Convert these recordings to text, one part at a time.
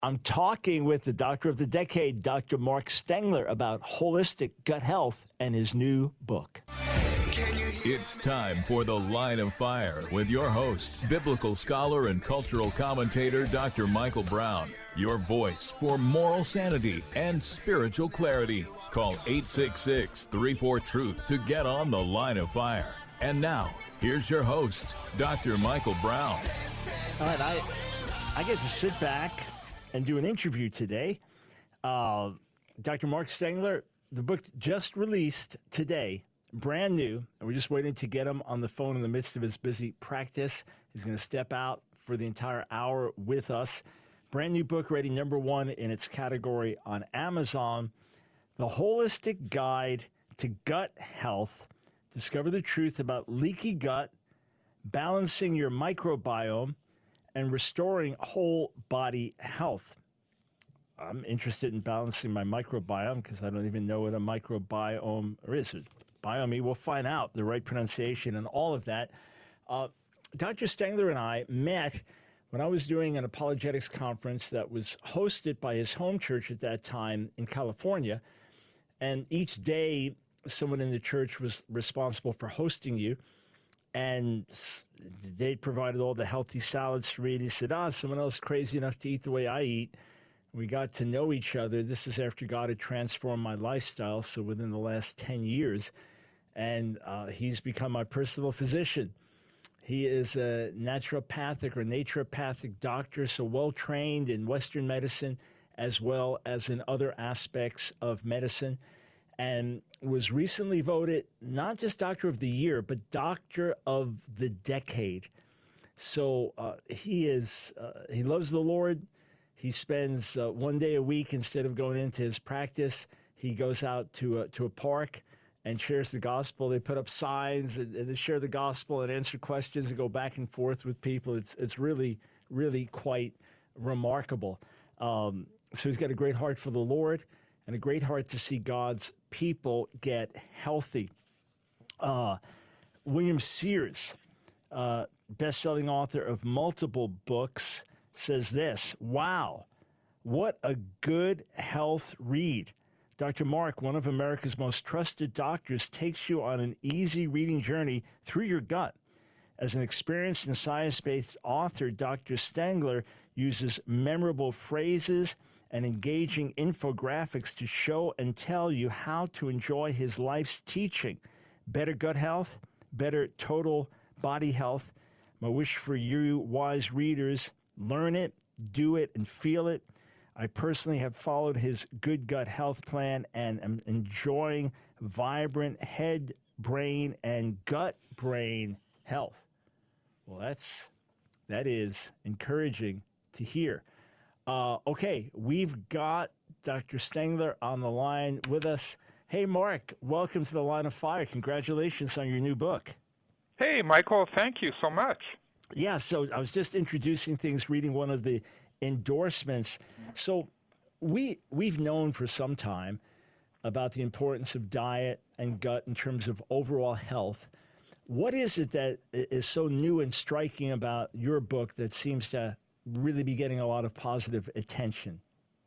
I'm talking with the doctor of the decade, Dr. Mark Stengler, about holistic gut health and his new book. It's time for The Line of Fire with your host, biblical scholar and cultural commentator, Dr. Michael Brown. Your voice for moral sanity and spiritual clarity. Call 866-34-TRUTH to get on The Line of Fire. And now, here's your host, Dr. Michael Brown. All right, I get to sit back and do an interview today. Dr. Mark Stengler, the book just released today, brand new, and we're just waiting to get him on the phone in the midst of his busy practice. He's going to step out for the entire hour with us. Brand new book, rated #1 in its category on Amazon, The Holistic Guide to Gut Health. Discover the truth about leaky gut, balancing your microbiome, and restoring whole body health. I'm interested in balancing my microbiome because I don't even know what a microbiome is. Biome, we'll find out the right pronunciation and all of that. Dr. Stengler and I met when I was doing an apologetics conference that was hosted by his home church at that time in California. And each day, someone in the church was responsible for hosting you. And they provided all the healthy salads for me. And he said, someone else crazy enough to eat the way I eat. We got to know each other. This is after God had transformed my lifestyle, so within the last 10 years. And he's become my personal physician. He is a naturopathic or naturopathic doctor, so well-trained in Western medicine as well as in other aspects of medicine, and was recently voted not just Doctor of the Year, but Doctor of the Decade. So he loves the Lord. He spends one day a week, instead of going into his practice, he goes out to a park and shares the gospel. They put up signs and they share the gospel and answer questions and go back and forth with people. It's really, really quite remarkable. So he's got a great heart for the Lord and a great heart to see God's people get healthy. William Sears, best-selling author of multiple books, says this: wow, what a good health read. Dr. Mark, one of America's most trusted doctors, takes you on an easy reading journey through your gut. As an experienced and science-based author, Dr. Stengler uses memorable phrases and engaging infographics to show and tell you how to enjoy his life's teaching. Better gut health, better total body health. My wish for you, wise readers, learn it, do it, and feel it. I personally have followed his Good Gut Health Plan and am enjoying vibrant head, brain, and gut-brain health. Well, that is encouraging to hear. Okay, we've got Dr. Stengler on the line with us. Hey, Mark, welcome to the Line of Fire. Congratulations on your new book. Hey, Michael, thank you so much. Yeah, so I was just introducing things, reading one of the endorsements. So we've known for some time about the importance of diet and gut in terms of overall health. What is it that is so new and striking about your book that seems to really be getting a lot of positive attention?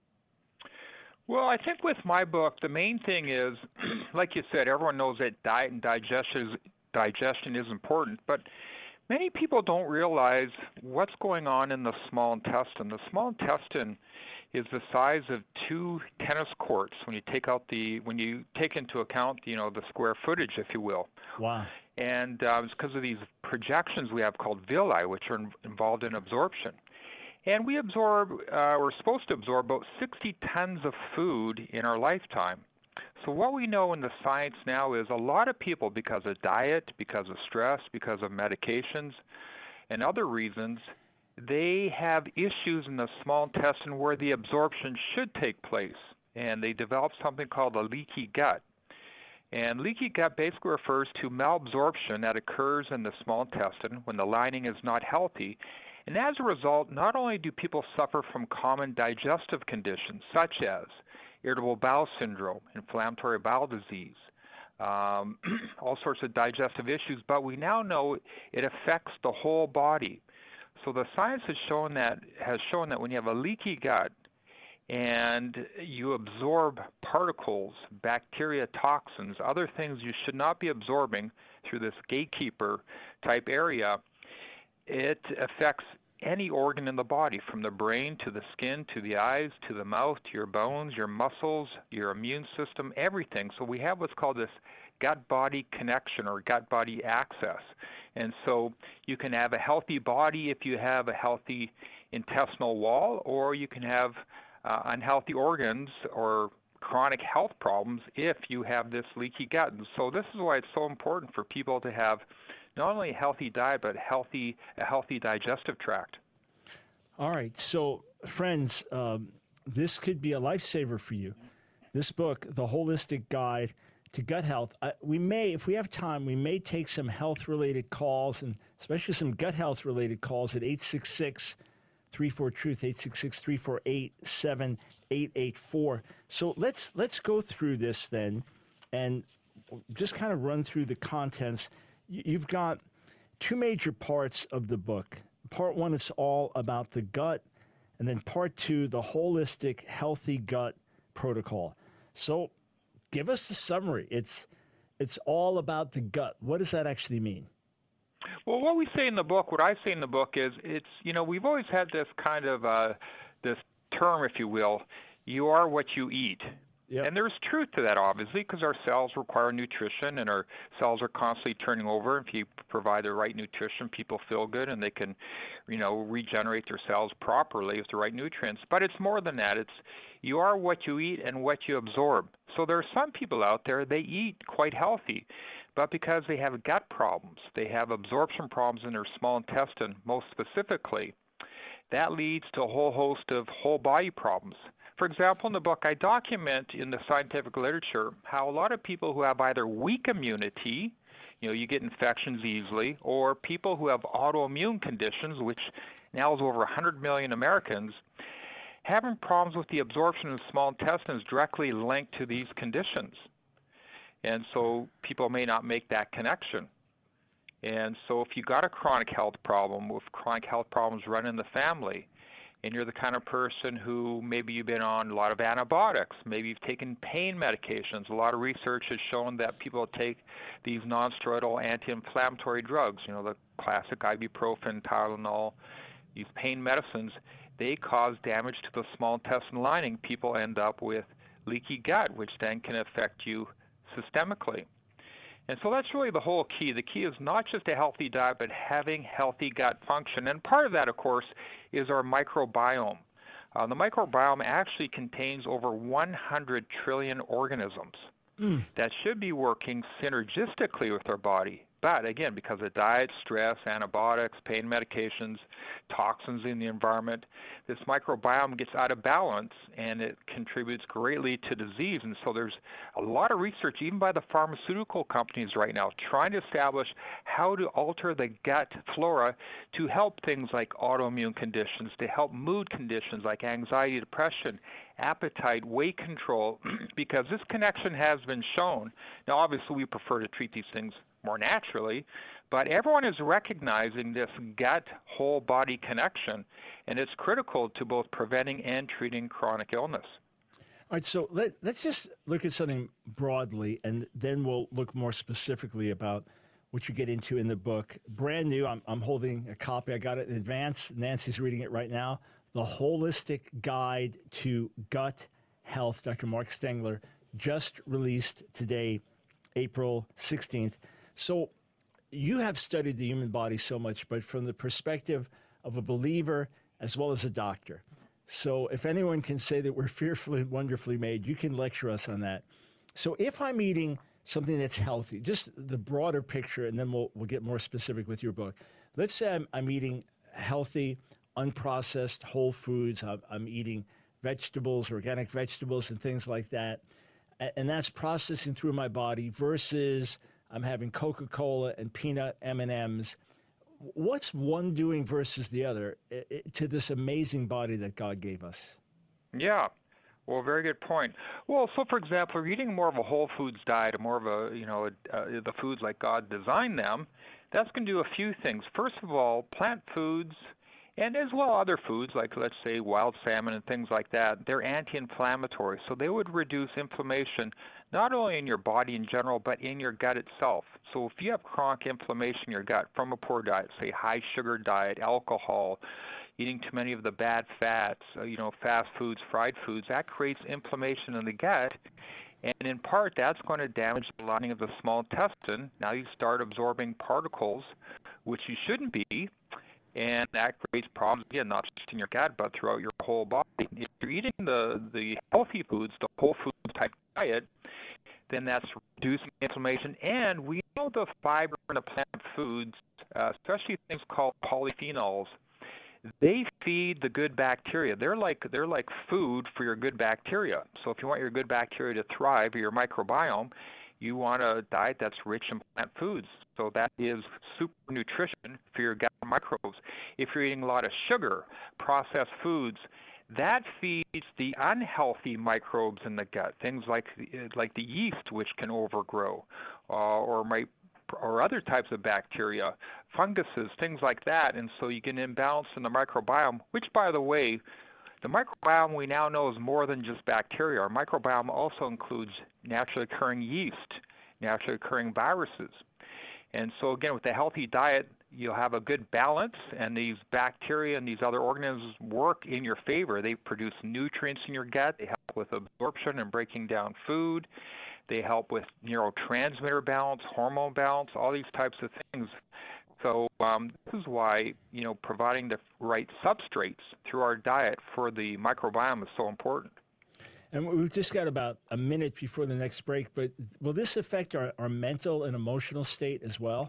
Well, I think with my book, the main thing is, like you said, everyone knows that diet and digestion is important, but many people don't realize what's going on in the small intestine. The small intestine is the size of 2 tennis courts when you take into account, the square footage, if you will. Wow. And it's because of these projections we have called villi, which are involved in absorption. And we're supposed to absorb about 60 tons of food in our lifetime. So what we know in the science now is a lot of people, because of diet, because of stress, because of medications, and other reasons, they have issues in the small intestine where the absorption should take place. And they develop something called a leaky gut. And leaky gut basically refers to malabsorption that occurs in the small intestine when the lining is not healthy. And as a result, not only do people suffer from common digestive conditions such as irritable bowel syndrome, inflammatory bowel disease, all sorts of digestive issues, but we now know it affects the whole body. So the science has shown that when you have a leaky gut, and you absorb particles, bacteria, toxins, other things you should not be absorbing through this gatekeeper type area, it affects any organ in the body, from the brain to the skin to the eyes to the mouth to your bones, your muscles, your immune system, everything. So we have what's called this gut-body connection or gut-body access. And so you can have a healthy body if you have a healthy intestinal wall, or you can have unhealthy organs or chronic health problems if you have this leaky gut. And so this is why it's so important for people to have not only a healthy diet, but a healthy digestive tract. All right. So, friends, this could be a lifesaver for you. This book, The Holistic Guide to Gut Health. We may, if we have time, we may take some health-related calls, and especially some gut health-related calls at 866-34-TRUTH, 866-348-7884. So let's go through this then and just kind of run through the contents. You've got two major parts of the book. Part one is all about the gut, and then part two, the holistic, healthy gut protocol. So give us the summary. It's all about the gut. What does that actually mean? Well, what we say in the book, what I say in the book is, we've always had this kind of this term, if you will, you are what you eat. Yep. And there's truth to that, obviously, because our cells require nutrition, and our cells are constantly turning over. If you provide the right nutrition, people feel good, and they can, regenerate their cells properly with the right nutrients. But it's more than that. It's you are what you eat and what you absorb. So there are some people out there, they eat quite healthy, but because they have gut problems, they have absorption problems in their small intestine, most specifically, that leads to a whole host of whole body problems. For example, in the book, I document in the scientific literature how a lot of people who have either weak immunity, you get infections easily, or people who have autoimmune conditions, which now is over 100 million Americans, having problems with the absorption of the small intestine is directly linked to these conditions. And so people may not make that connection. And so if you got a chronic health problem, with chronic health problems run in the family, and you're the kind of person who maybe you've been on a lot of antibiotics, maybe you've taken pain medications. A lot of research has shown that people take these non-steroidal anti-inflammatory drugs, the classic ibuprofen, Tylenol, these pain medicines, they cause damage to the small intestine lining. People end up with leaky gut, which then can affect you systemically. And so that's really the whole key. The key is not just a healthy diet, but having healthy gut function. And part of that, of course, is our microbiome. The microbiome actually contains over 100 trillion organisms that should be working synergistically with our body. But again, because of diet, stress, antibiotics, pain medications, toxins in the environment, this microbiome gets out of balance, and it contributes greatly to disease. And so there's a lot of research, even by the pharmaceutical companies right now, trying to establish how to alter the gut flora to help things like autoimmune conditions, to help mood conditions like anxiety, depression, appetite, weight control, because this connection has been shown. Now, obviously, we prefer to treat these things more naturally, but everyone is recognizing this gut whole body connection, and it's critical to both preventing and treating chronic illness. All right, so let's just look at something broadly, and then we'll look more specifically about what you get into in the book. Brand new, I'm holding a copy. I got it in advance. Nancy's reading it right now. The Holistic Guide to Gut Health, Dr. Mark Stengler, just released today, April 16th. So you have studied the human body so much, but from the perspective of a believer as well as a doctor. So if anyone can say that we're fearfully and wonderfully made, you can lecture us on that. So if I'm eating something that's healthy, just the broader picture, and then we'll get more specific with your book. Let's say I'm eating healthy, unprocessed whole foods. I'm eating vegetables, organic vegetables, and things like that. And that's processing through my body versus I'm having Coca-Cola and peanut M&Ms. What's one doing versus the other to this amazing body that God gave us? Yeah. Well, very good point. Well, so for example, if you're eating more of a whole foods diet, more of the foods like God designed them, that's going to do a few things. First of all, plant foods And as well, other foods like, let's say, wild salmon and things like that, they're anti-inflammatory. So they would reduce inflammation not only in your body in general, but in your gut itself. So if you have chronic inflammation in your gut from a poor diet, say high sugar diet, alcohol, eating too many of the bad fats, fast foods, fried foods, that creates inflammation in the gut. And in part, that's going to damage the lining of the small intestine. Now you start absorbing particles, which you shouldn't be. And that creates problems, again, not just in your gut, but throughout your whole body. If you're eating the healthy foods, the whole food type diet, then that's reducing inflammation. And we know the fiber in the plant foods, especially things called polyphenols, they feed the good bacteria. They're like food for your good bacteria. So if you want your good bacteria to thrive, or your microbiome, you want a diet that's rich in plant foods. So that is super nutrition for your gut microbes. If you're eating a lot of sugar, processed foods, that feeds the unhealthy microbes in the gut, things like the yeast, which can overgrow, or other types of bacteria, funguses, things like that. And so you get an imbalance in the microbiome, which, by the way, the microbiome we now know is more than just bacteria. Our microbiome also includes naturally occurring yeast, naturally occurring viruses. And so again, with a healthy diet, you'll have a good balance, and these bacteria and these other organisms work in your favor. They produce nutrients in your gut. They help with absorption and breaking down food. They help with neurotransmitter balance, hormone balance, all these types of things. So this is why, providing the right substrates through our diet for the microbiome is so important. And we've just got about a minute before the next break, but will this affect our mental and emotional state as well?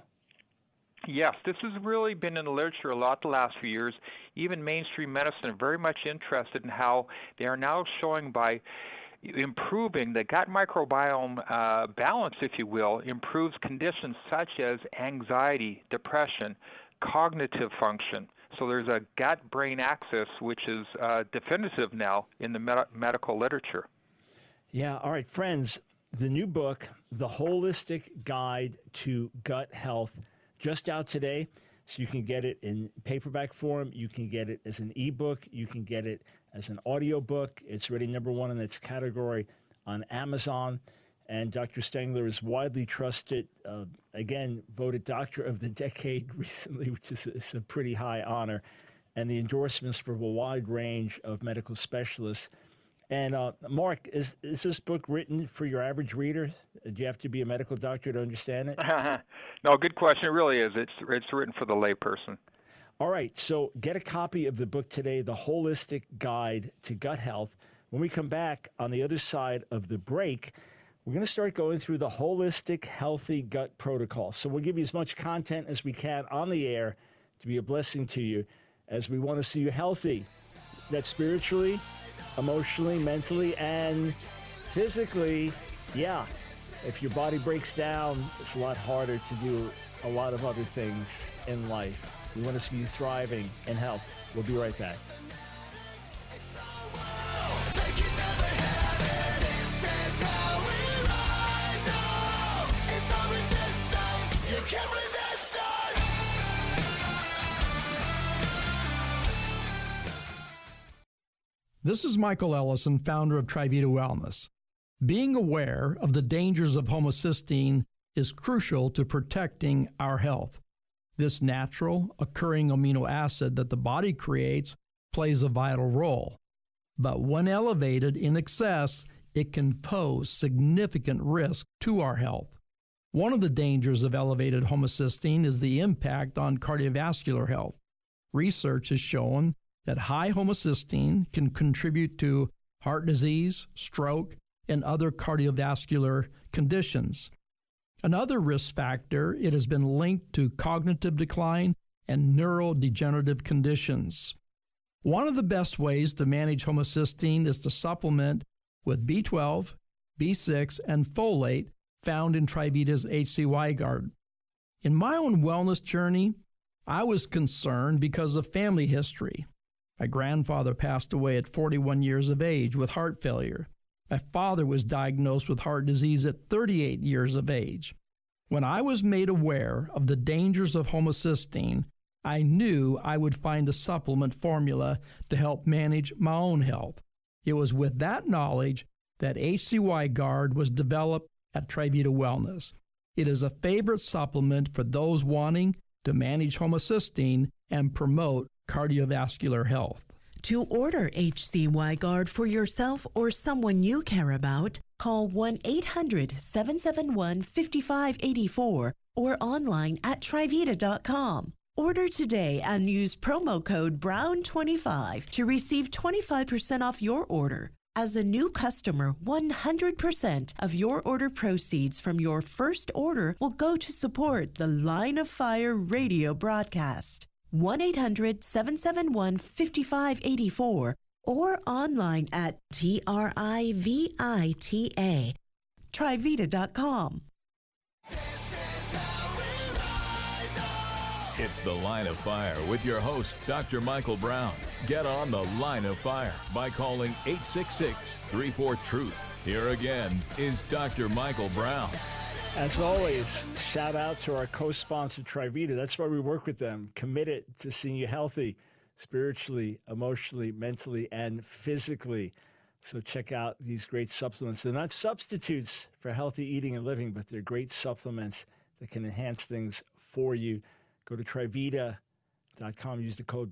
Yes, this has really been in the literature a lot the last few years. Even mainstream medicine are very much interested in how they are now showing by improving the gut microbiome balance, if you will, improves conditions such as anxiety, depression, cognitive function. So there's a gut-brain axis, which is definitive now in the medical literature. Yeah, all right, friends, the new book, The Holistic Guide to Gut Health, just out today. So you can get it in paperback form, you can get it as an ebook, you can get it as an audiobook. It's rated #1 in its category on Amazon. And Dr. Stengler is widely trusted, again, voted Doctor of the Decade recently, which is a pretty high honor, and the endorsements for a wide range of medical specialists. And Mark, is this book written for your average reader? Do you have to be a medical doctor to understand it? No, good question. It really is. It's written for the layperson. All right, so get a copy of the book today, The Holistic Guide to Gut Health. When we come back on the other side of the break, we're going to start going through the Holistic Healthy Gut Protocol. So we'll give you as much content as we can on the air to be a blessing to you, as we want to see you healthy. That's spiritually, emotionally, mentally, and physically. Yeah, if your body breaks down, it's a lot harder to do a lot of other things in life. We want to see you thriving in health. We'll be right back. This is Michael Ellison, founder of Trivita Wellness. Being aware of the dangers of homocysteine is crucial to protecting our health. This natural, occurring amino acid that the body creates plays a vital role. But when elevated in excess, it can pose significant risk to our health. One of the dangers of elevated homocysteine is the impact on cardiovascular health. Research has shown that high homocysteine can contribute to heart disease, stroke, and other cardiovascular conditions. Another risk factor, it has been linked to cognitive decline and neurodegenerative conditions. One of the best ways to manage homocysteine is to supplement with B12, B6, and folate found in Trivita's HCY Guard. In my own wellness journey, I was concerned because of family history. My grandfather passed away at 41 years of age with heart failure. My father was diagnosed with heart disease at 38 years of age. When I was made aware of the dangers of homocysteine, I knew I would find a supplement formula to help manage my own health. It was with that knowledge that HCY Guard was developed at TriVita Wellness. It is a favorite supplement for those wanting to manage homocysteine and promote cardiovascular health. To order HCY Guard for yourself or someone you care about, call 1-800-771-5584 or online at trivita.com. Order today and use promo code BROWN25 to receive 25% off your order. As a new customer, 100% of your order proceeds from your first order will go to support the Line of Fire radio broadcast. 1-800-771-5584 or online at TRIVITA. Trivita.com. It's The Line of Fire with your host, Dr. Michael Brown. Get on The Line of Fire by calling 866-34-TRUTH. Here again is Dr. Michael Brown. As always, shout out to our co-sponsor, TriVita. That's why we work with them, committed to seeing you healthy, spiritually, emotionally, mentally, and physically. So check out these great supplements. They're not substitutes for healthy eating and living, but they're great supplements that can enhance things for you. Go to trivita.com, use the code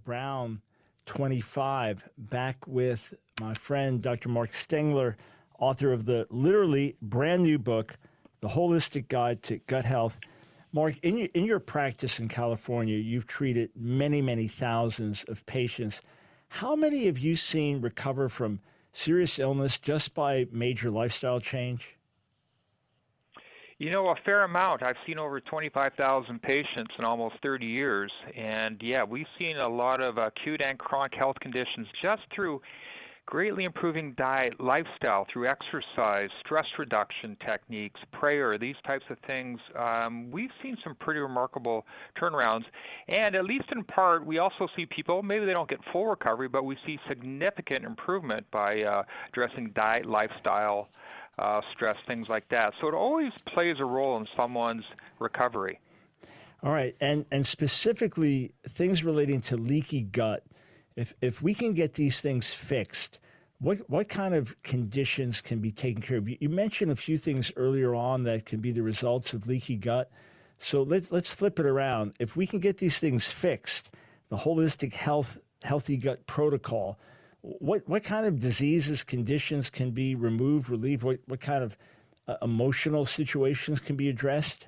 BROWN25. Back with my friend, Dr. Mark Stengler, author of the literally brand new book, The Holistic Guide to Gut Health. Mark, in your practice in California, you've treated many, many thousands of patients. How many have you seen recover from serious illness just by major lifestyle change? You know, a fair amount. I've seen over 25,000 patients in almost 30 years. And yeah, we've seen a lot of acute and chronic health conditions just through greatly improving diet, lifestyle, through exercise, stress reduction techniques, prayer, these types of things. We've seen some pretty remarkable turnarounds. And at least in part, we also see people, maybe they don't get full recovery, but we see significant improvement by addressing diet, lifestyle, stress, things like that. So it always plays a role in someone's recovery. All right. And specifically, things relating to leaky gut. If we can get these things fixed, what kind of conditions can be taken care of? You mentioned a few things earlier on that can be the results of leaky gut. So let's flip it around. If we can get these things fixed, the holistic healthy gut protocol, what kind of diseases, conditions can be removed, relieved? What kind of emotional situations can be addressed?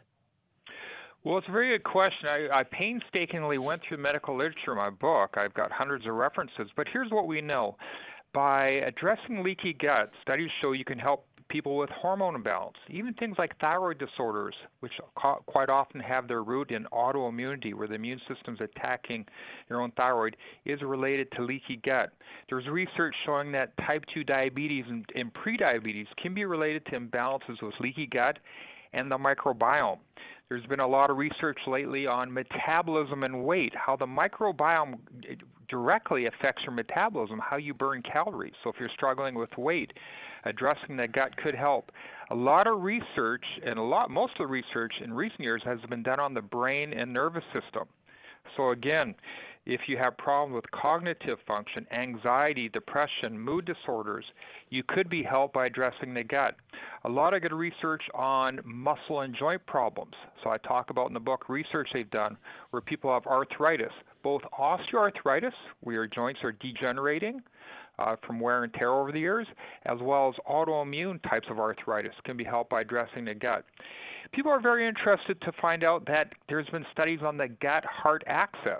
Well, it's a very good question. I painstakingly went through medical literature in my book. I've got hundreds of references, but here's what we know. By addressing leaky gut, studies show you can help people with hormone imbalance, even things like thyroid disorders, which quite often have their root in autoimmunity, where the immune system's attacking your own thyroid, is related to leaky gut. There's research showing that type 2 diabetes and prediabetes can be related to imbalances with leaky gut and the microbiome. There's been a lot of research lately on metabolism and weight, how the microbiome directly affects your metabolism, how you burn calories. So if you're struggling with weight, addressing the gut could help. A lot of research, and most of the research in recent years has been done on the brain and nervous system. So again, if you have problems with cognitive function, anxiety, depression, mood disorders, you could be helped by addressing the gut. A lot of good research on muscle and joint problems. So I talk about in the book research they've done where people have arthritis, both osteoarthritis, where your joints are degenerating from wear and tear over the years, as well as autoimmune types of arthritis can be helped by addressing the gut. People are very interested to find out that there's been studies on the gut-heart axis.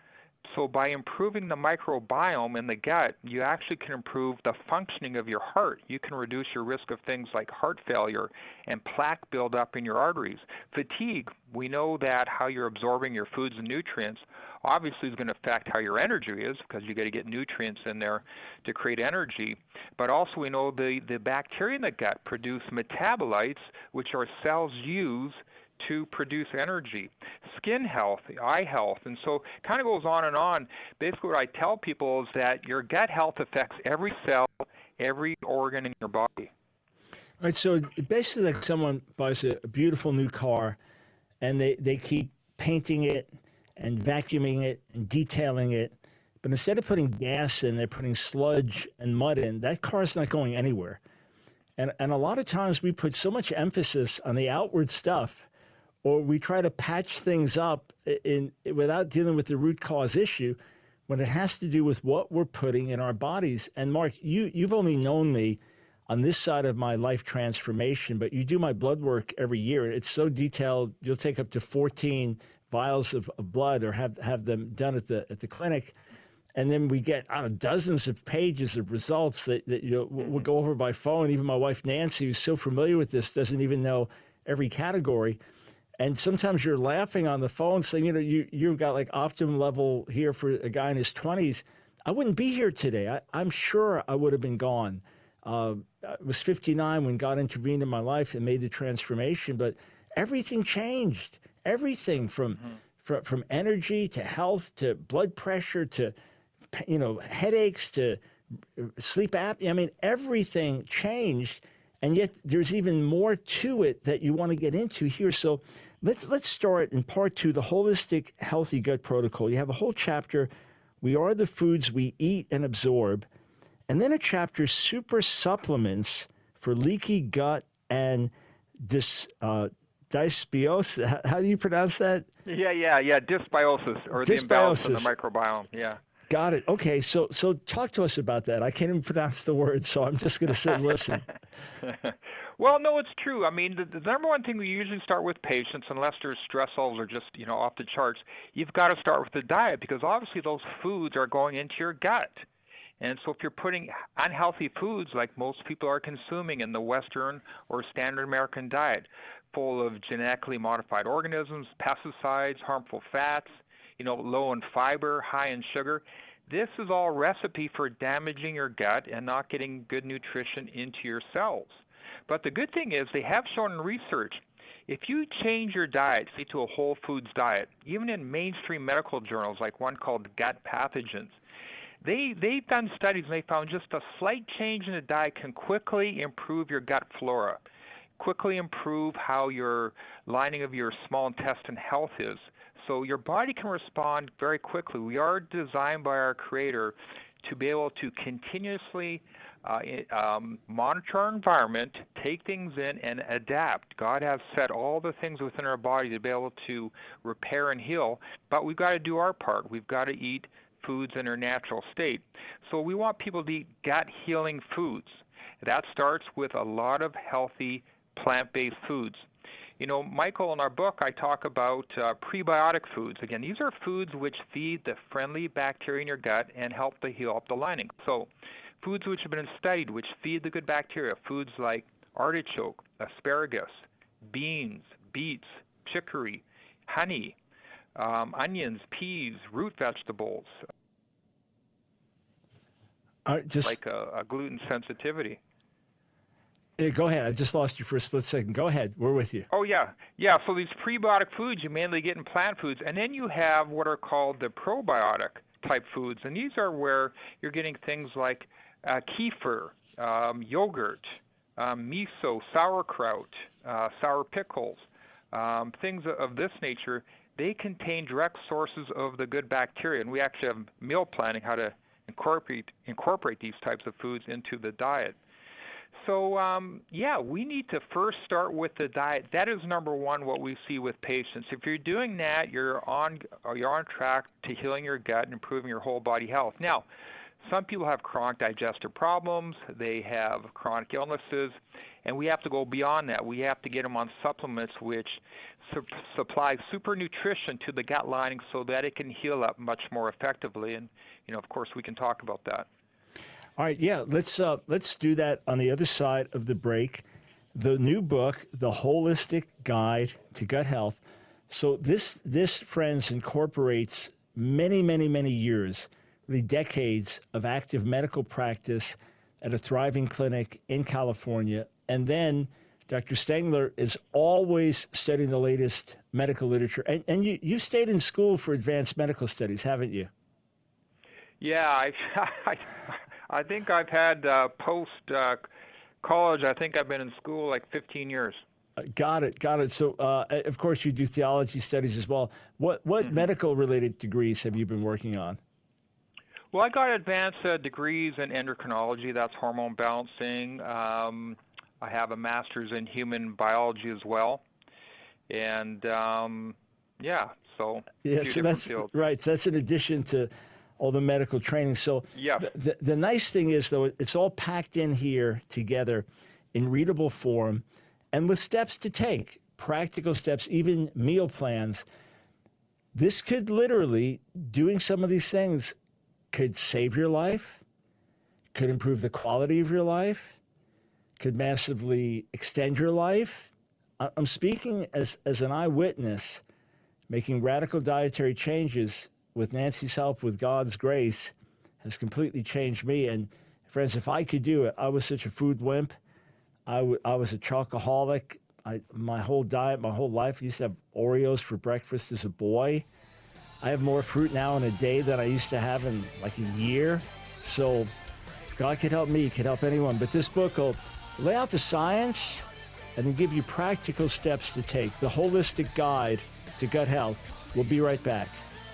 So by improving the microbiome in the gut, you actually can improve the functioning of your heart. You can reduce your risk of things like heart failure and plaque buildup in your arteries. Fatigue, we know that how you're absorbing your foods and nutrients obviously is going to affect how your energy is, because you got to get nutrients in there to create energy. But also we know the bacteria in the gut produce metabolites, which our cells use to produce energy, skin health, eye health, and so it kind of goes on and on. Basically what I tell people is that your gut health affects every cell, every organ in your body. All right, so basically like someone buys a beautiful new car and they keep painting it and vacuuming it and detailing it. But instead of putting gas in, they're putting sludge and mud in. That car's not going anywhere. And a lot of times we put so much emphasis on the outward stuff, or we try to patch things up without dealing with the root cause issue, when it has to do with what we're putting in our bodies. And Mark, you've only known me on this side of my life transformation, but you do my blood work every year. It's so detailed. You'll take up to 14 vials of blood, or have them done at the clinic. And then we get dozens of pages of results that we'll go over by phone. Even my wife, Nancy, who's so familiar with this, doesn't even know every category. And sometimes you're laughing on the phone saying, you've got like optimum level here for a guy in his 20s. I wouldn't be here today. I'm sure I would have been gone. I was 59 when God intervened in my life and made the transformation, but everything changed. Everything from energy to health to blood pressure to headaches to sleep apnea. I mean, everything changed, and yet there's even more to it that you want to get into here. So let's start in part 2, the holistic healthy gut protocol. You have a whole chapter, we are the foods we eat and absorb, and then a chapter, super supplements for leaky gut and dysbiosis. How do you pronounce that? Yeah. Dysbiosis, or the imbalance in the microbiome. Yeah. Got it. Okay, so talk to us about that. I can't even pronounce the word, so I'm just going to sit and listen. Well, no, it's true. I mean, the number one thing we usually start with patients, unless their stress levels are just off the charts, you've got to start with the diet, because obviously those foods are going into your gut. And so if you're putting unhealthy foods like most people are consuming in the Western or standard American diet, full of genetically modified organisms, pesticides, harmful fats, low in fiber, high in sugar, this is all recipe for damaging your gut and not getting good nutrition into your cells. But the good thing is they have shown in research, if you change your diet, say to a whole foods diet, even in mainstream medical journals like one called Gut Pathogens, they've done studies and they found just a slight change in the diet can quickly improve your gut flora, quickly improve how your lining of your small intestine health is. So your body can respond very quickly. We are designed by our Creator to be able to continuously monitor our environment, take things in, and adapt. God has set all the things within our body to be able to repair and heal, but we've got to do our part. We've got to eat foods in their natural state. So we want people to eat gut-healing foods. That starts with a lot of healthy plant-based foods. Michael, in our book, I talk about prebiotic foods. Again, these are foods which feed the friendly bacteria in your gut and help to heal up the lining. So foods which have been studied, which feed the good bacteria, foods like artichoke, asparagus, beans, beets, chicory, honey, onions, peas, root vegetables, like a gluten sensitivity. Go ahead. I just lost you for a split second. Go ahead. We're with you. Oh, yeah. So these prebiotic foods you mainly get in plant foods, and then you have what are called the probiotic type foods, and these are where you're getting things like kefir, yogurt, miso, sauerkraut, sour pickles, things of this nature. They contain direct sources of the good bacteria, and we actually have meal planning how to incorporate these types of foods into the diet. So, we need to first start with the diet. That is number one, what we see with patients. If you're doing that, you're on track to healing your gut and improving your whole body health. Now, some people have chronic digestive problems. They have chronic illnesses, and we have to go beyond that. We have to get them on supplements which supply super nutrition to the gut lining so that it can heal up much more effectively. And, of course, we can talk about that. All right, let's do that on the other side of the break. The new book, The Holistic Guide to Gut Health. So this friends, incorporates many, many, many years, really decades of active medical practice at a thriving clinic in California. And then Dr. Stengler is always studying the latest medical literature. And you've stayed in school for advanced medical studies, haven't you? Yeah, I think I've had post-college, I think I've been in school like 15 years. Got it. So, of course, you do theology studies as well. What medical-related degrees have you been working on? Well, I got advanced degrees in endocrinology. That's hormone balancing. I have a master's in human biology as well. And, so so that's fields. Right. So that's in addition to all the medical training. So yeah. The nice thing is, though, it's all packed in here together in readable form and with steps to take, practical steps, even meal plans. This could literally, doing some of these things, could save your life, could improve the quality of your life, could massively extend your life. I'm speaking as an eyewitness, making radical dietary changes with Nancy's help, with God's grace, has completely changed me. And friends, if I could do it, I was such a food wimp. I was a chocoholic. My whole diet, my whole life, I used to have Oreos for breakfast as a boy. I have more fruit now in a day than I used to have in like a year. So if God could help me, He could help anyone. But this book will lay out the science and then give you practical steps to take. The Holistic Guide to Gut Health. We'll be right back.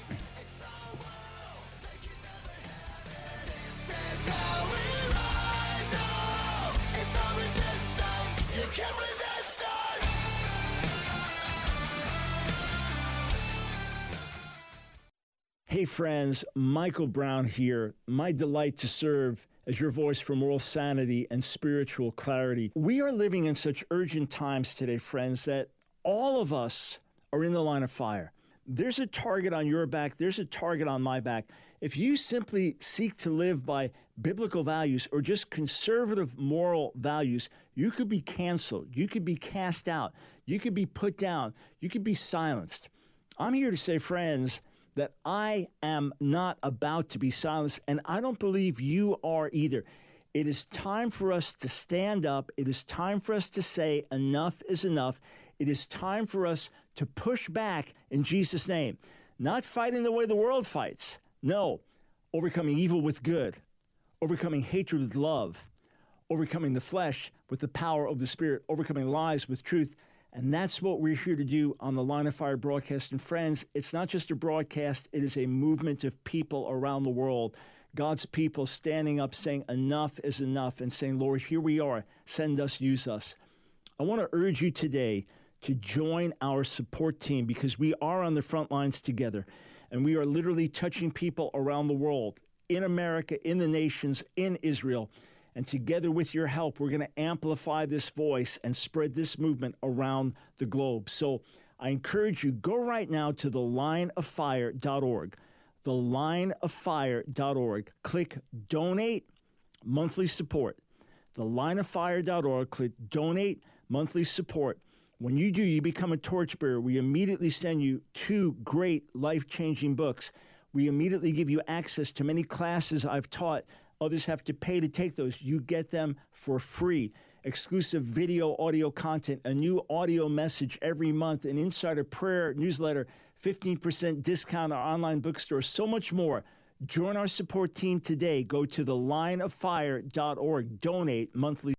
Hey friends, Michael Brown here. My delight to serve as your voice for moral sanity and spiritual clarity. We are living in such urgent times today, friends, that all of us are in the line of fire. There's a target on your back. There's a target on my back. If you simply seek to live by biblical values or just conservative moral values, you could be canceled. You could be cast out. You could be put down. You could be silenced. I'm here to say, friends, that I am not about to be silenced, and I don't believe you are either. It is time for us to stand up. It is time for us to say enough is enough. It is time for us to push back in Jesus' name. Not fighting the way the world fights. No, overcoming evil with good, overcoming hatred with love, overcoming the flesh with the power of the Spirit, overcoming lies with truth. And that's what we're here to do on the Line of Fire broadcast. And friends, it's not just a broadcast, it is a movement of people around the world. God's people standing up saying enough is enough and saying, Lord, here we are. Send us, use us. I want to urge you today to join our support team because we are on the front lines together. And we are literally touching people around the world, in America, in the nations, in Israel. And together with your help, we're going to amplify this voice and spread this movement around the globe. So I encourage you, go right now to thelineoffire.org, thelineoffire.org. Click Donate Monthly Support. Thelineoffire.org, click Donate Monthly Support. When you do, you become a torchbearer. We immediately send you 2 great life-changing books. We immediately give you access to many classes I've taught. Others have to pay to take those. You get them for free. Exclusive video, audio content, a new audio message every month, an insider prayer newsletter, 15% discount on our online bookstore, so much more. Join our support team today. Go to thelineoffire.org. Donate monthly.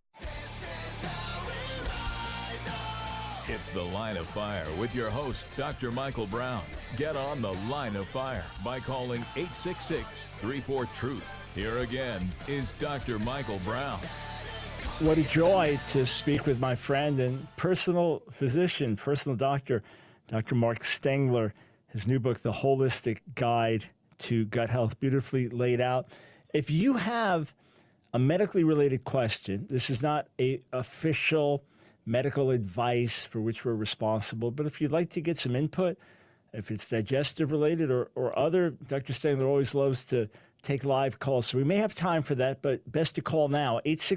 It's The Line of Fire with your host, Dr. Michael Brown. Get on The Line of Fire by calling 866-34-TRUTH. Here again is Dr. Michael Brown. What a joy to speak with my friend and personal physician, personal doctor, Dr. Mark Stengler. His new book, The Holistic Guide to Gut Health, beautifully laid out. If you have a medically related question, this is not an official medical advice for which we're responsible, but if you'd like to get some input, if it's digestive related or other, Dr. Stengler always loves to take live calls. So we may have time for that, but best to call now,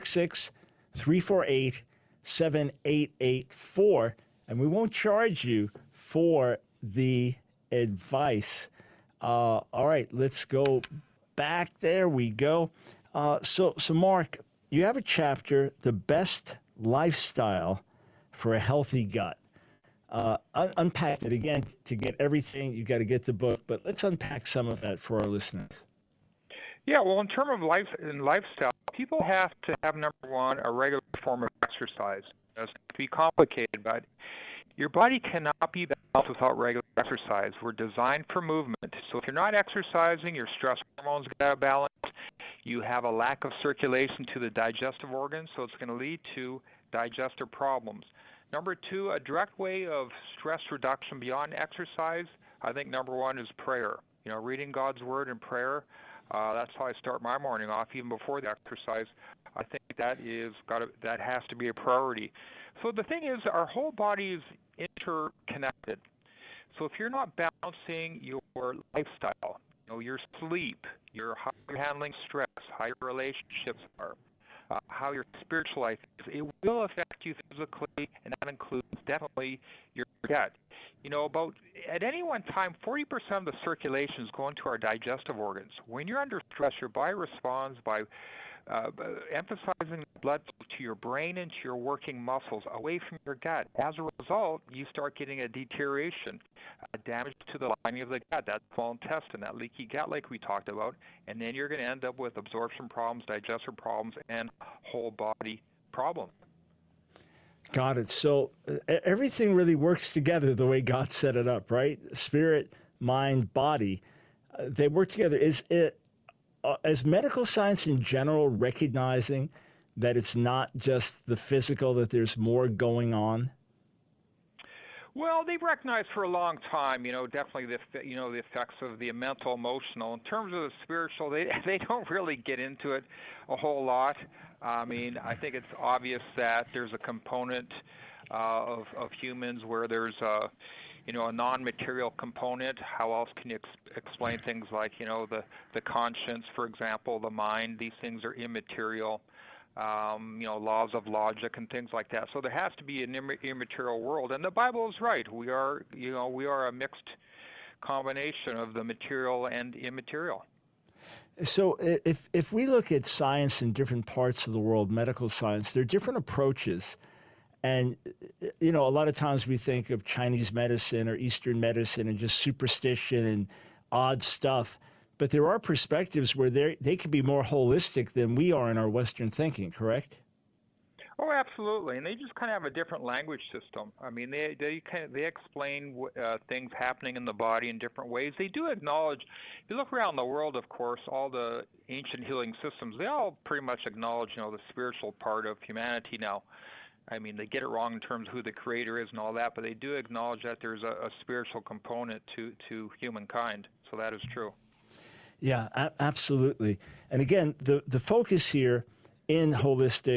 866-348-7884, and we won't charge you for the advice. All right, let's go back. There we go. So Mark, you have a chapter, The Best Lifestyle for a Healthy Gut. Unpack it again. To get everything, you got to get the book, but let's unpack some of that for our listeners. Yeah, well, in lifestyle, people have to have, number one, a regular form of exercise. doesn't have to be complicated, but your body cannot be balanced without regular exercise. We're designed for movement. So if you're not exercising, your stress hormones get out of balance. You have a lack of circulation to the digestive organs, so it's going to lead to digestive problems. Number two, a direct way of stress reduction beyond exercise, I think number one is prayer. Reading God's Word and prayer. That's how I start my morning off, even before the exercise. I think that has to be a priority. So the thing is, our whole body is interconnected. So if you're not balancing your lifestyle, your sleep, how you're handling stress, how your relationships are, how your spiritual life is, it will affect you physically, and that includes definitely your gut. At any one time, 40% of the circulation is going to our digestive organs. When you're under stress, your body responds by emphasizing the blood flow to your brain and to your working muscles away from your gut. As a result, you start getting a deterioration, damage to the lining of the gut, that small intestine, that leaky gut like we talked about, and then you're going to end up with absorption problems, digestive problems, and whole body problems. Got it. So everything really works together the way God set it up, right? Spirit, mind, body, they work together. Is medical science in general recognizing that it's not just the physical, that there's more going on? Well, they've recognized for a long time, definitely the effects of the mental, emotional. In terms of the spiritual, they don't really get into it a whole lot. I think it's obvious that there's a component of humans where there's a non-material component. How else can you explain things like, the conscience, for example, the mind? These things are immaterial. Laws of logic and things like that. So there has to be an immaterial world, and the Bible is right. We are a mixed combination of the material and immaterial. So if we look at science in different parts of the world, medical science, there are different approaches. And, a lot of times we think of Chinese medicine or Eastern medicine and just superstition and odd stuff. But there are perspectives where they can be more holistic than we are in our Western thinking, correct? Oh, absolutely. And they just kind of have a different language system. They explain things happening in the body in different ways. They do acknowledge, if you look around the world, of course, all the ancient healing systems, they all pretty much acknowledge, the spiritual part of humanity now. They get it wrong in terms of who the creator is and all that, but they do acknowledge that there's a spiritual component to humankind. So that is true. Yeah, absolutely. And again, the focus here in the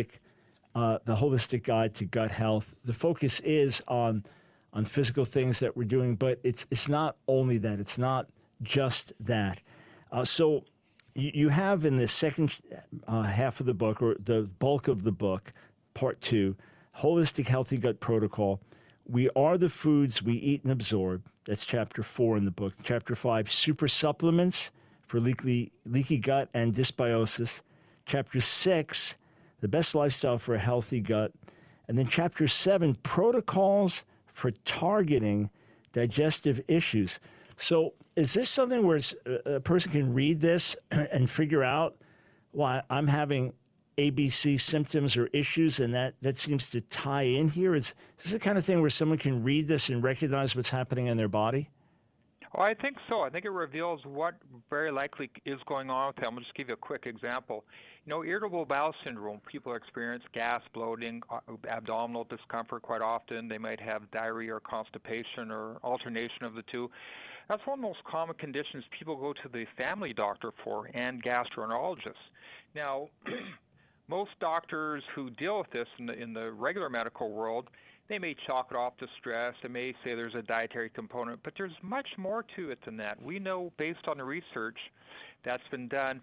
Holistic Guide to Gut Health, the focus is on physical things that we're doing, but it's not only that. It's not just that. So you have in the second half of the book, or the bulk of the book, part 2, Holistic Healthy Gut Protocol. We are the foods we eat and absorb. That's chapter 4 in the book. Chapter 5, super supplements for leaky gut and dysbiosis. Chapter 6, the best lifestyle for a healthy gut. And then chapter 7, protocols for targeting digestive issues. So is this something where a person can read this and figure out, well, I'm having ABC symptoms or issues, and that seems to tie in here? Is this the kind of thing where someone can read this and recognize what's happening in their body? Oh, I think so. I think it reveals what very likely is going on with them. I'll just give you a quick example. Irritable bowel syndrome, people experience gas, bloating, abdominal discomfort quite often. They might have diarrhea or constipation or alternation of the two. That's one of the most common conditions people go to the family doctor for, and gastroenterologists. Now, most doctors who deal with this in the regular medical world, they may chalk it off to stress. They may say there's a dietary component, but there's much more to it than that. We know, based on the research that's been done,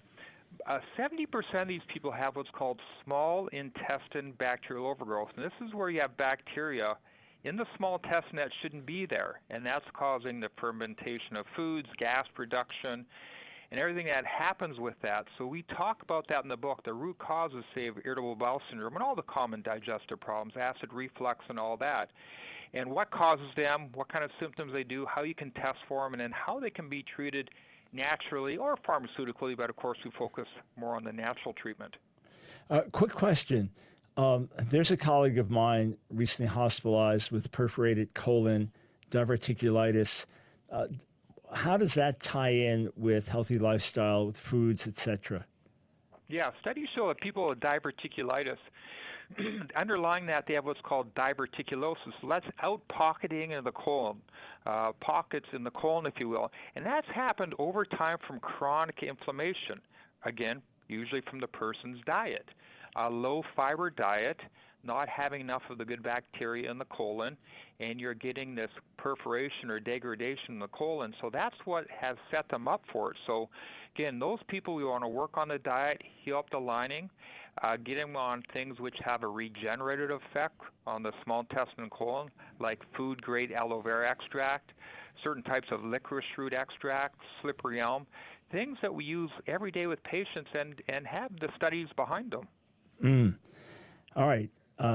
70% of these people have what's called small intestine bacterial overgrowth. And this is where you have bacteria in the small intestine that shouldn't be there, and that's causing the fermentation of foods, gas production, and everything that happens with that. So we talk about that in the book, the root causes, say, of irritable bowel syndrome and all the common digestive problems, acid reflux and all that, and what causes them, what kind of symptoms they do, how you can test for them, and then how they can be treated naturally or pharmaceutically, but of course we focus more on the natural treatment. Quick question. There's a colleague of mine recently hospitalized with perforated colon, diverticulitis. How does that tie in with healthy lifestyle, with foods, etc.? Yeah, studies show that people with diverticulitis, underlying that, they have what's called diverticulosis. So that's out-pocketing in the colon, pockets in the colon, if you will. And that's happened over time from chronic inflammation, again, usually from the person's diet. A low-fiber diet, not having enough of the good bacteria in the colon, and you're getting this perforation or degradation in the colon. So that's what has set them up for it. So, again, those people, we want to work on the diet, heal up the lining, get them on things which have a regenerative effect on the small intestine and colon, like food-grade aloe vera extract, certain types of licorice root extract, slippery elm, things that we use every day with patients and have the studies behind them. All right.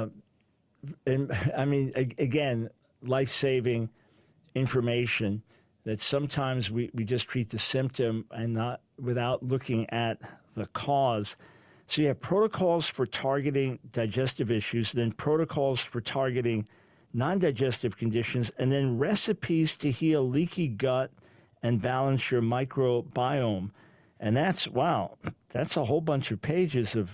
And I mean, again, life-saving information that sometimes we just treat the symptom and not without looking at the cause. So you have protocols for targeting digestive issues, then protocols for targeting non-digestive conditions, and then recipes to heal leaky gut and balance your microbiome. And that's, wow, that's a whole bunch of pages of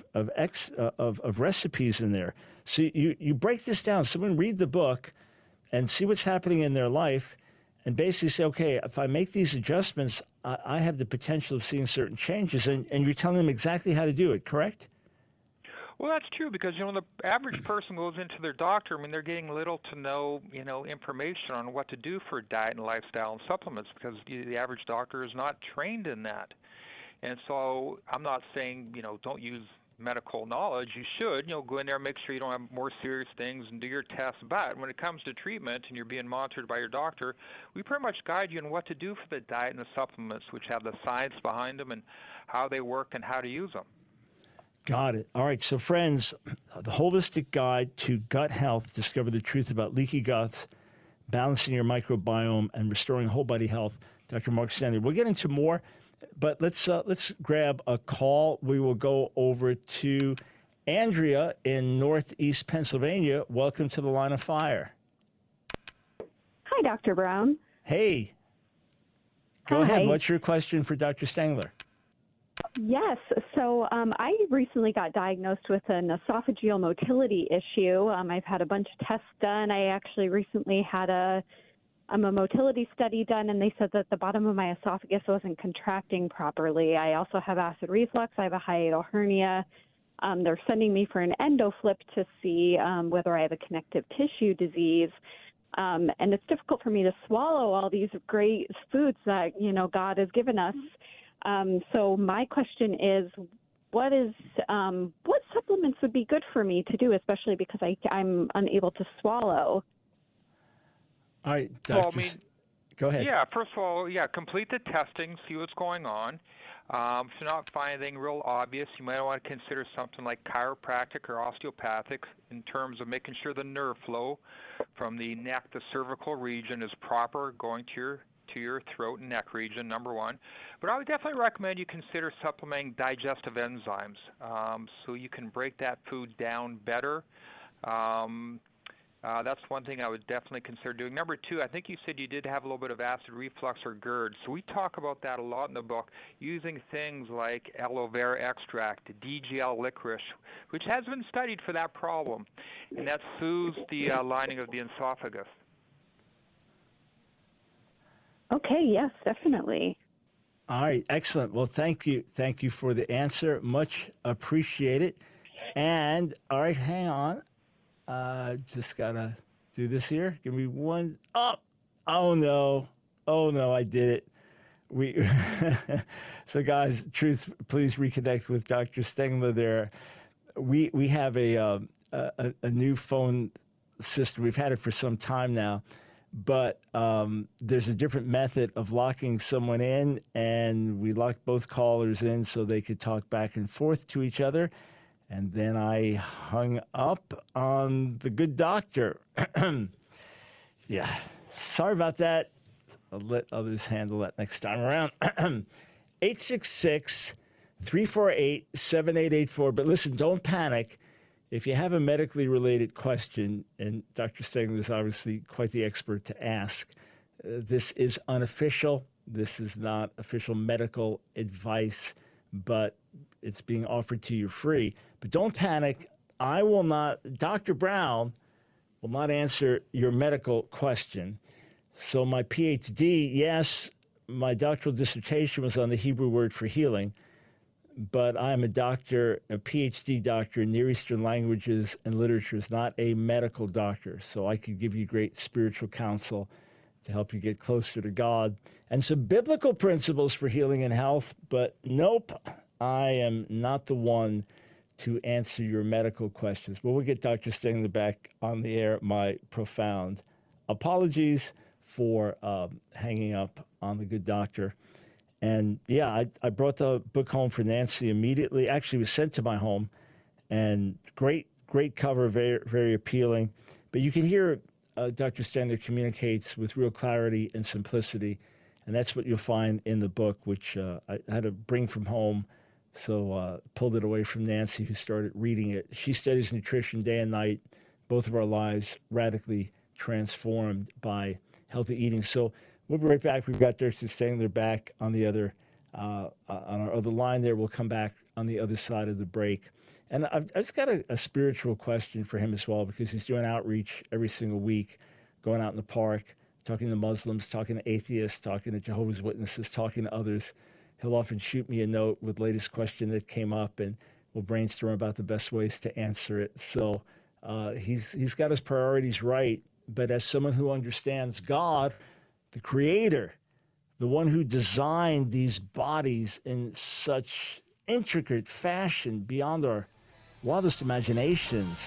recipes in there. So you break this down. Someone read the book and see what's happening in their life and basically say, okay, if I make these adjustments, I have the potential of seeing certain changes. And you're telling them exactly how to do it, correct? Well, that's true because, the average person goes into their doctor, they're getting little to no, information on what to do for diet and lifestyle and supplements because the average doctor is not trained in that. And so I'm not saying, don't use medical knowledge. You should, go in there and make sure you don't have more serious things and do your tests. But when it comes to treatment and you're being monitored by your doctor, we pretty much guide you on what to do for the diet and the supplements, which have the science behind them and how they work and how to use them. Got it. All right. So, friends, the Holistic Guide to Gut Health, discover the truth about leaky guts, balancing your microbiome, and restoring whole body health. Dr. Mark Stanley. We'll get into more. But let's grab a call. We will go over to Andrea in Northeast Pennsylvania. Welcome to the Line of Fire. Hi, Dr. Brown. Hey. Go ahead. What's your question for Dr. Stengler? Yes. So I recently got diagnosed with an esophageal motility issue. I've had a bunch of tests done. I actually recently had a motility study done, and they said that the bottom of my esophagus wasn't contracting properly. I also have acid reflux. I have a hiatal hernia. They're sending me for an endoflip to see whether I have a connective tissue disease. And it's difficult for me to swallow all these great foods that, God has given us. So my question is, what supplements would be good for me to do, especially because I'm unable to swallow? All right, Dr. Go ahead. Yeah, first of all, complete the testing, see what's going on. If you not find anything real obvious, you might want to consider something like chiropractic or osteopathic in terms of making sure the nerve flow from the neck to cervical region is proper, going to your throat and neck region, number one. But I would definitely recommend you consider supplementing digestive enzymes so you can break that food down better. That's one thing I would definitely consider doing. Number two, I think you said you did have a little bit of acid reflux or GERD. So we talk about that a lot in the book, using things like aloe vera extract, DGL licorice, which has been studied for that problem. And that soothes the lining of the esophagus. Okay, yes, definitely. All right, excellent. Well, thank you. Thank you for the answer. Much appreciated. And, all right, hang on. Just got to do this here. Give me one. Oh, no, I did it. So, guys, truth, please reconnect with Dr. Stengler there. We have a new phone system. We've had it for some time now. But there's a different method of locking someone in, and we locked both callers in so they could talk back and forth to each other. And then I hung up on the good doctor. Yeah, sorry about that. I'll let others handle that next time around. 866-348-7884. But listen, don't panic. if you have a medically related question, and Dr. Stengler is obviously quite the expert to ask, this is unofficial. This is not official medical advice, but it's being offered to you free. But don't panic. I will not, Dr. Brown will not answer your medical question. So my PhD, yes, my doctoral dissertation was on the Hebrew word for healing, but I'm a doctor, a PhD doctor in Near Eastern languages and literatures, not a medical doctor. So I could give you great spiritual counsel to help you get closer to God and some biblical principles for healing and health. But nope, I am not the one to answer your medical questions. But we'll get Dr. Stengler back on the air. My profound apologies for hanging up on the good doctor. And yeah, I brought the book home for Nancy immediately. Actually, it was sent to my home, and great cover, very, very appealing. But you can hear Dr. Stengler communicates with real clarity and simplicity, and that's what you'll find in the book, which I had to bring from home. So pulled it away from Nancy, who started reading it. She studies nutrition day and night. Both of our lives radically transformed by healthy eating. So we'll be right back. We've got Dr. Stengler back on the other on our other line there. We'll come back on the other side of the break. And I've just got a spiritual question for him as well, because he's doing outreach every single week, going out in the park, talking to Muslims, talking to atheists, talking to Jehovah's Witnesses, talking to others. He'll often shoot me a note with the latest question that came up, and we'll brainstorm about the best ways to answer it. So he's got his priorities right. But as someone who understands God, the Creator, the one who designed these bodies in such intricate fashion beyond our wildest imaginations,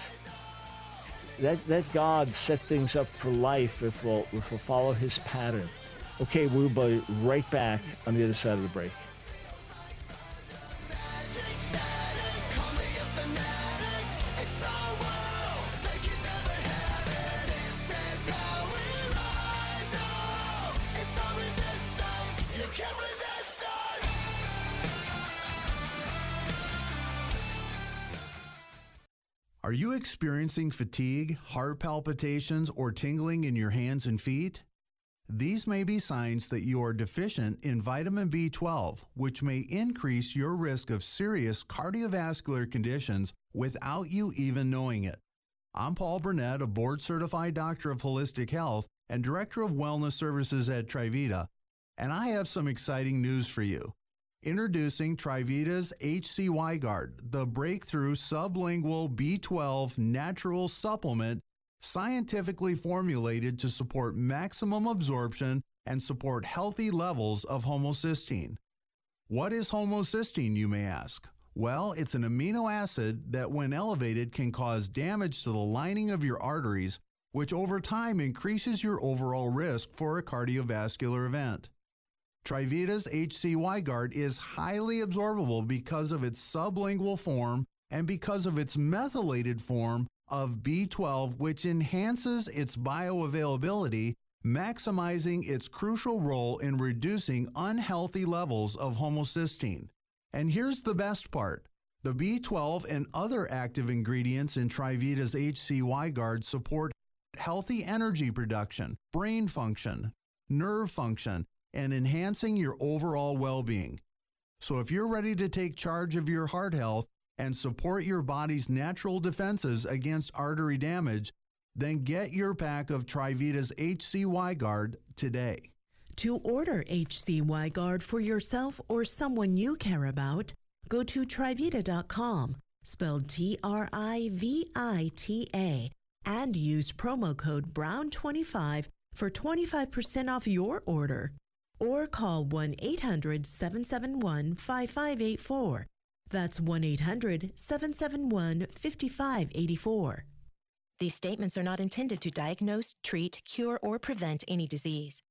that God set things up for life if we'll follow his pattern. Okay, we'll be right back on the other side of the break. Are you experiencing fatigue, heart palpitations, or tingling in your hands and feet? These may be signs that you are deficient in vitamin B12, which may increase your risk of serious cardiovascular conditions without you even knowing it. I'm Paul Burnett, a board-certified doctor of holistic health and director of wellness services at Trivita, and I have some exciting news for you. Introducing Trivita's HCY Guard, the breakthrough sublingual B12 natural supplement scientifically formulated to support maximum absorption and support healthy levels of homocysteine. What is homocysteine, you may ask? Well, it's an amino acid that, when elevated, can cause damage to the lining of your arteries, which over time increases your overall risk for a cardiovascular event. Trivita's HCY Guard is highly absorbable because of its sublingual form and because of its methylated form of B12, which enhances its bioavailability, maximizing its crucial role in reducing unhealthy levels of homocysteine. And here's the best part. The B12 and other active ingredients in Trivita's HCY Guard support healthy energy production, brain function, nerve function, and enhancing your overall well-being. So if you're ready to take charge of your heart health and support your body's natural defenses against artery damage, then get your pack of Trivita's HCY Guard today. To order HCY Guard for yourself or someone you care about, go to Trivita.com, spelled Trivita, and use promo code BROWN25 for 25% off your order. Or call 1-800-771-5584. That's 1-800-771-5584. These statements are not intended to diagnose, treat, cure, or prevent any disease.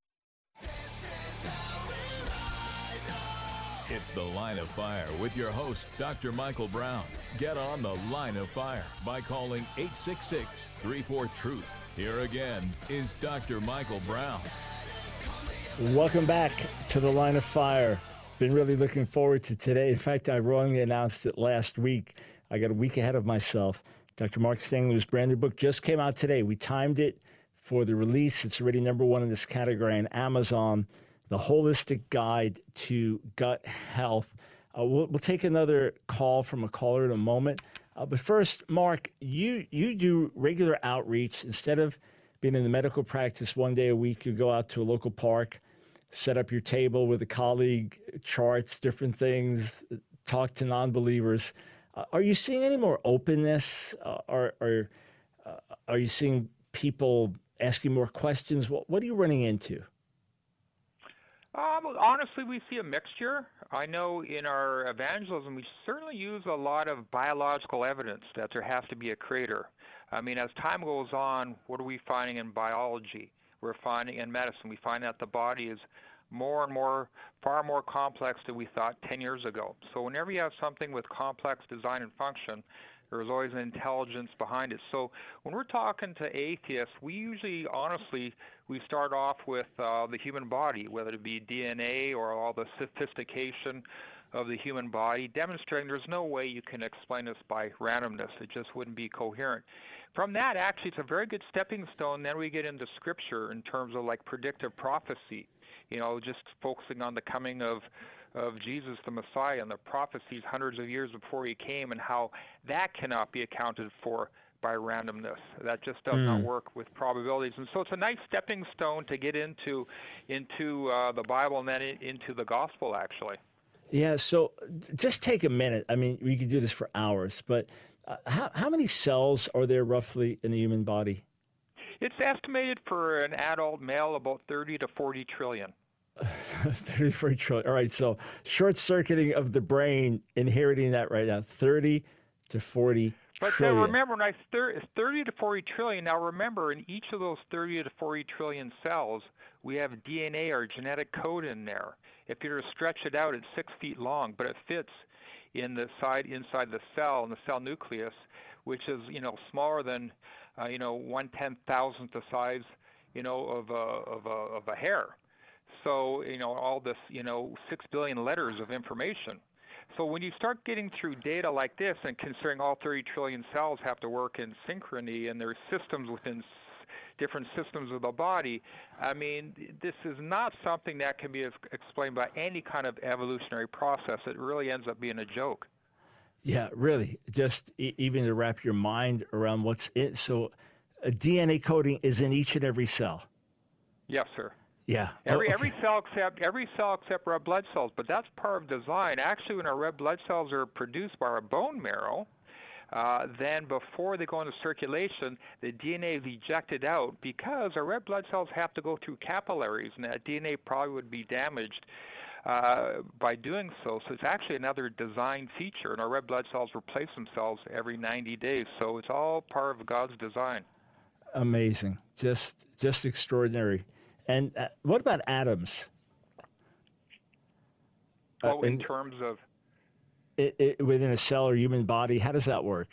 It's The Line of Fire with your host, Dr. Michael Brown. Get on The Line of Fire by calling 866-34-TRUTH. Here again is Dr. Michael Brown. Welcome back to The Line of Fire. Been really looking forward to today. In fact, I wrongly announced it last week. I got a week ahead of myself. Dr. Mark Stengler's brand new book just came out today. We timed it for the release. It's already #1 in this category on Amazon, The Holistic Guide to Gut Health. We'll take another call from a caller in a moment. But first, Mark, you do regular outreach. Instead of being in the medical practice one day a week, you go out to a local park, set up your table with a colleague, charts, different things, talk to non-believers. Are you seeing any more openness? Are you seeing people asking more questions? What are you running into? Honestly, we see a mixture. I know in our evangelism, we certainly use a lot of biological evidence that there has to be a creator. I mean, as time goes on, what are we finding in biology? We're finding in medicine, we find that the body is more and more, far more complex than we thought 10 years ago. So whenever you have something with complex design and function, there's always an intelligence behind it. So when we're talking to atheists, we usually, honestly, we start off with the human body, whether it be DNA or all the sophistication of the human body, demonstrating there's no way you can explain this by randomness. It just wouldn't be coherent. From that, actually, it's a very good stepping stone. Then we get into Scripture in terms of like predictive prophecy, just focusing on the coming of Jesus the Messiah and the prophecies hundreds of years before he came, and how that cannot be accounted for by randomness. That just does not work with probabilities. And so it's a nice stepping stone to get into the Bible and then into the gospel, actually. Yeah, so just take a minute. I mean, we could do this for hours, but how many cells are there roughly in the human body? It's estimated for an adult male about 30 to 40 trillion. 30 to 40 trillion. All right, so short-circuiting of the brain, inheriting that right now, 30 to 40 trillion. But remember, when 30 to 40 trillion, now remember, in each of those 30 to 40 trillion cells, we have DNA or genetic code in there. If you were to stretch it out, it's 6 feet long, but it fits inside the cell, in the cell nucleus, which is smaller than 1/10,000th the size of a hair. So all this 6 billion letters of information. So when you start getting through data like this, and considering all 30 trillion cells have to work in synchrony, and there's systems within different systems of the body, I mean, this is not something that can be explained by any kind of evolutionary process. It really ends up being a joke. Yeah, really. Just even to wrap your mind around what's in. So DNA coding is in each and every cell. Yes, sir. Yeah. Every cell except red blood cells, but that's part of design. Actually, when our red blood cells are produced by our bone marrow, then before they go into circulation, the DNA is ejected out because our red blood cells have to go through capillaries, and that DNA probably would be damaged by doing so. So it's actually another design feature, and our red blood cells replace themselves every 90 days. So it's all part of God's design. Amazing. Just extraordinary. And what about atoms? In terms of? Within a cell or human body, how does that work?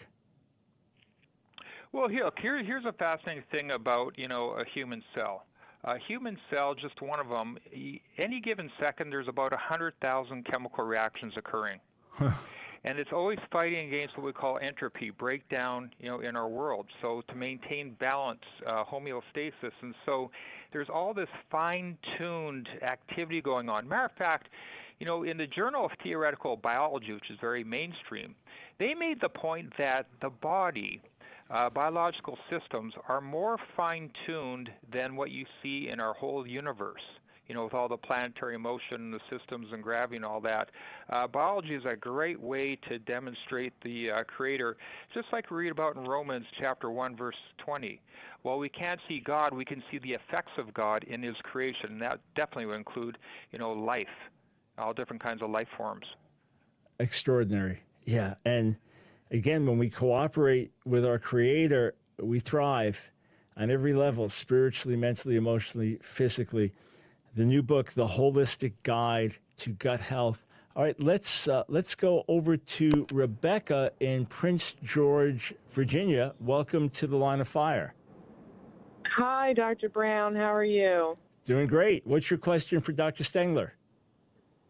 Well, here's a fascinating thing about a human cell. A human cell, just one of them, any given second, there's about 100,000 chemical reactions occurring. And it's always fighting against what we call entropy, breakdown, in our world. So to maintain balance, homeostasis. And so there's all this fine-tuned activity going on. Matter of fact, in the Journal of Theoretical Biology, which is very mainstream, they made the point that the body, biological systems, are more fine-tuned than what you see in our whole universe. With all the planetary motion, the systems and gravity and all that. Biology is a great way to demonstrate the Creator, just like we read about in Romans chapter 1, verse 20. While we can't see God, we can see the effects of God in His creation, and that definitely would include, life, all different kinds of life forms. Extraordinary. Yeah, and again, when we cooperate with our Creator, we thrive on every level, spiritually, mentally, emotionally, physically. The new book, The Holistic Guide to Gut Health. All right, let's go over to Rebecca in Prince George, Virginia. Welcome to the Line of Fire. Hi, Dr. Brown. How are you? Doing great. What's your question for Dr. Stengler?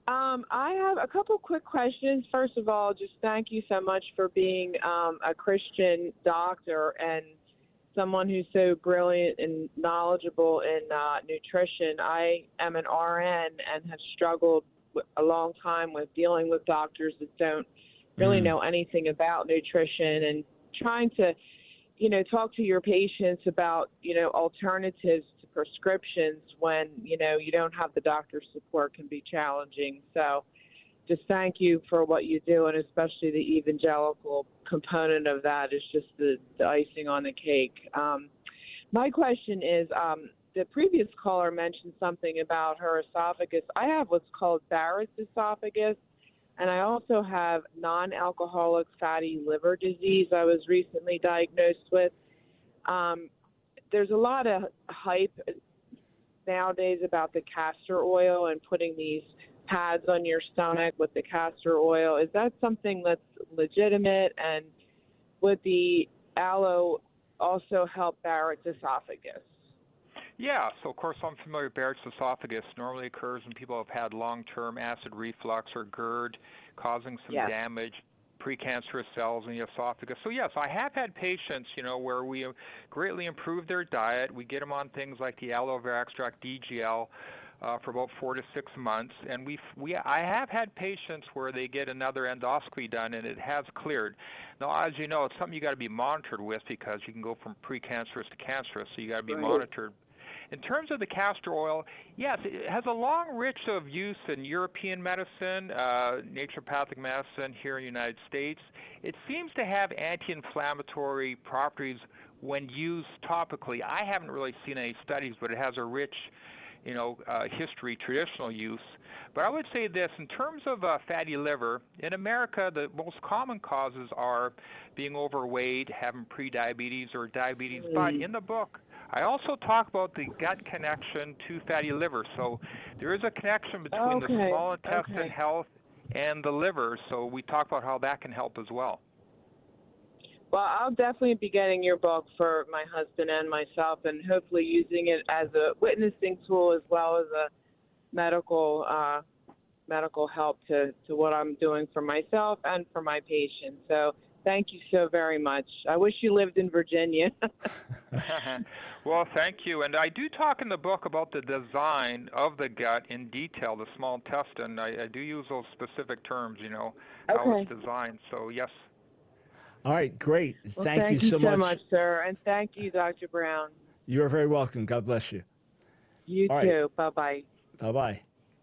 I have a couple quick questions. First of all, just thank you so much for being a Christian doctor and someone who's so brilliant and knowledgeable in nutrition. I am an RN and have struggled a long time with dealing with doctors that don't really know anything about nutrition, and trying to, talk to your patients about, alternatives to prescriptions when, you don't have the doctor's support can be challenging. So just thank you for what you do, and especially the evangelical component of that is just the icing on the cake. My question is, the previous caller mentioned something about her esophagus. I have what's called Barrett's esophagus, and I also have non-alcoholic fatty liver disease I was recently diagnosed with. There's a lot of hype nowadays about the castor oil and putting these pads on your stomach with the castor oil. Is that something that's legitimate? And would the aloe also help Barrett's esophagus? Yeah, so of course I'm familiar with Barrett's esophagus. Normally occurs when people have had long-term acid reflux or GERD, causing some damage, precancerous cells in the esophagus. So yes, I have had patients, where we greatly improve their diet. We get them on things like the aloe vera extract DGL for about 4 to 6 months, and I have had patients where they get another endoscopy done and it has cleared. Now, as you know, it's something you got to be monitored with because you can go from precancerous to cancerous, so you got to be monitored. In terms of the castor oil, yes, it has a long reach of use in European medicine, naturopathic medicine here in the United States. It seems to have anti-inflammatory properties when used topically. I haven't really seen any studies, but it has a rich, history, traditional use. But I would say this, in terms of fatty liver, in America, the most common causes are being overweight, having prediabetes or diabetes. But in the book, I also talk about the gut connection to fatty liver. So there is a connection between the small intestine health and the liver. So we talk about how that can help as well. Well, I'll definitely be getting your book for my husband and myself, and hopefully using it as a witnessing tool as well as a medical help to what I'm doing for myself and for my patients. So thank you so very much. I wish you lived in Virginia. Well, thank you. And I do talk in the book about the design of the gut in detail, the small intestine. I do use those specific terms, how it's designed. So, yes. All right, great. Well, thank you so much, sir. And thank you, Dr. Brown. You're very welcome. God bless you. You All too. Right. Bye-bye. Bye-bye.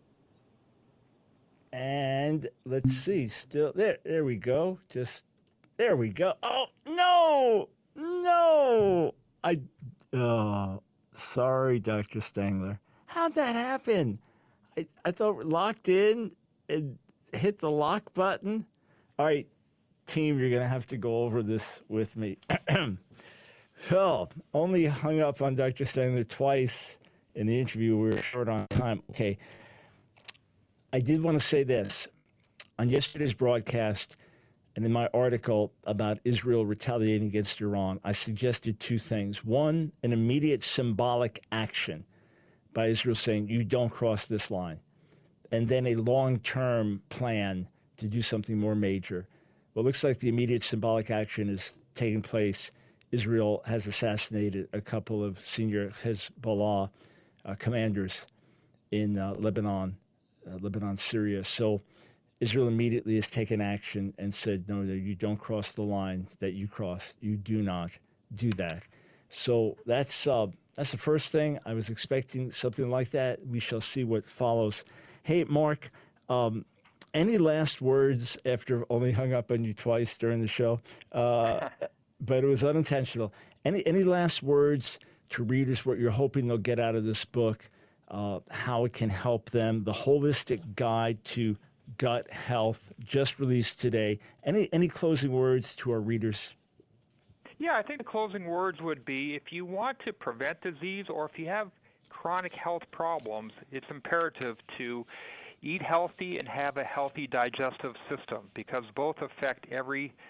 And let's see. Still there. There we go. There we go. Oh, no. Sorry, Dr. Stengler. How'd that happen? I thought we're locked in and hit the lock button. All right, team, you're going to have to go over this with me. Phil, only hung up on Dr. Stengler twice in the interview. We were short on time. Okay. I did want to say this. On yesterday's broadcast and in my article about Israel retaliating against Iran, I suggested two things. One, an immediate symbolic action by Israel saying, you don't cross this line. And then a long-term plan to do something more major. Well, it looks like the immediate symbolic action is taking place. Israel has assassinated a couple of senior Hezbollah commanders in Lebanon, Syria. So Israel immediately has taken action and said, no, you don't cross the line that you cross. You do not do that. So that's the first thing. I was expecting something like that. We shall see what follows. Hey, Mark, any last words after only hung up on you twice during the show? But it was unintentional. Any last words to readers, what you're hoping they'll get out of this book, how it can help them, the holistic guide to gut health, just released today. Any closing words to our readers? Yeah, I think the closing words would be, if you want to prevent disease or if you have chronic health problems, it's imperative to eat healthy and have a healthy digestive system, because both affect every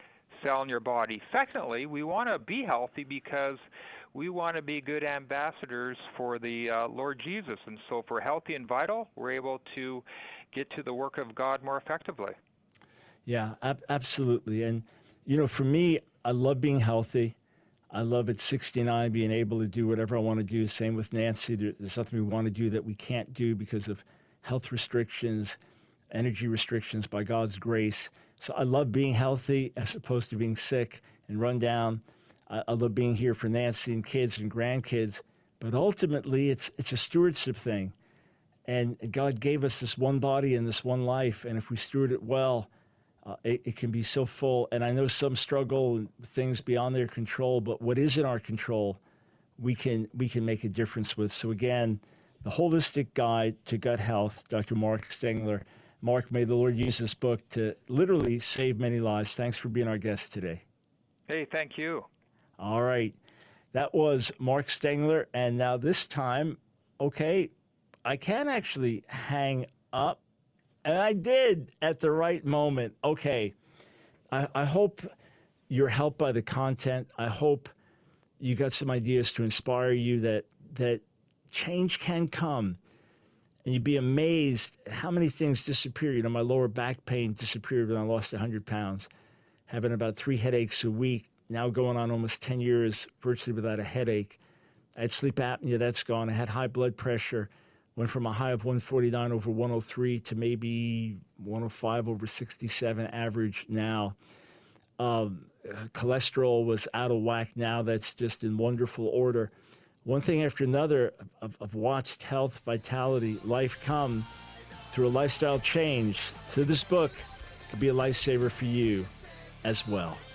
cell in your body. Secondly, we want to be healthy because we want to be good ambassadors for the Lord Jesus. And so if we're healthy and vital, we're able to get to the work of God more effectively. Yeah, absolutely. And, for me, I love being healthy. I love at 69 being able to do whatever I want to do. Same with Nancy. There's nothing we want to do that we can't do because of health restrictions, energy restrictions by God's grace. So I love being healthy as opposed to being sick and run down. I love being here for Nancy and kids and grandkids. But ultimately, it's a stewardship thing. And God gave us this one body and this one life. And if we steward it well, it can be so full. And I know some struggle and things beyond their control, but what is in our control, we can make a difference with. So again, the Holistic Guide to Gut Health, Dr. Mark Stengler. Mark, may the Lord use this book to literally save many lives. Thanks for being our guest today. Hey, thank you. All right. That was Mark Stengler. And now this time, okay, I can actually hang up. And I did at the right moment. Okay, I hope you're helped by the content. I hope you got some ideas to inspire you that change can come. And you'd be amazed at how many things disappear. My lower back pain disappeared when I lost 100 pounds. Having about 3 headaches a week, now going on almost 10 years virtually without a headache. I had sleep apnea, that's gone. I had high blood pressure. Went from a high of 149 over 103 to maybe 105 over 67 average now. Cholesterol was out of whack now. That's just in wonderful order. One thing after another, I've watched health, vitality, life come through a lifestyle change. So this book could be a lifesaver for you as well.